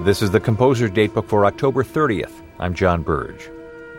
This is the Composer's Datebook for October 30th. I'm John Burge.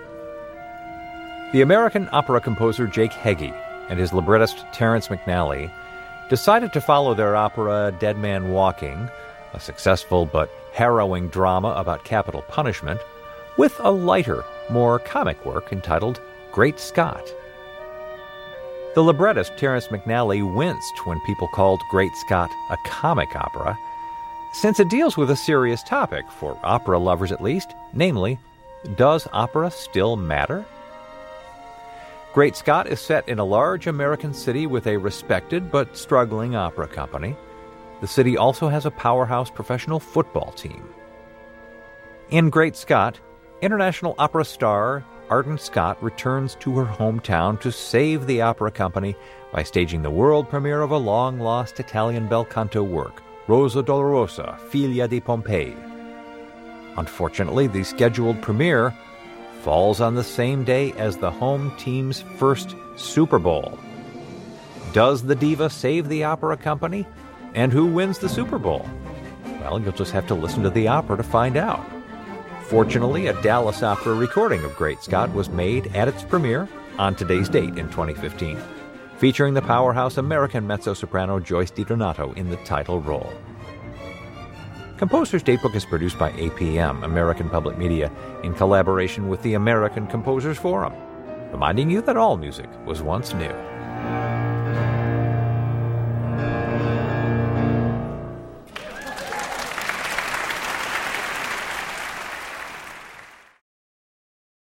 The American opera composer Jake Heggie and his librettist Terrence McNally decided to follow their opera Dead Man Walking, a successful but harrowing drama about capital punishment, with a lighter, more comic work entitled Great Scott. The librettist Terrence McNally winced when people called Great Scott a comic opera, since it deals with a serious topic, for opera lovers at least, namely, does opera still matter? Great Scott is set in a large American city with a respected but struggling opera company. The city also has a powerhouse professional football team. In Great Scott, international opera star Arden Scott returns to her hometown to save the opera company by staging the world premiere of a long-lost Italian bel canto work, Rosa Dolorosa, Figlia di Pompei. Unfortunately, the scheduled premiere falls on the same day as the home team's first Super Bowl. Does the diva save the opera company? And who wins the Super Bowl? Well, you'll just have to listen to the opera to find out. Fortunately, a Dallas Opera recording of Great Scott was made at its premiere on today's date in 2015, featuring the powerhouse American mezzo-soprano Joyce DiDonato in the title role. Composer's Datebook is produced by APM, American Public Media, in collaboration with the American Composers Forum, reminding you that all music was once new.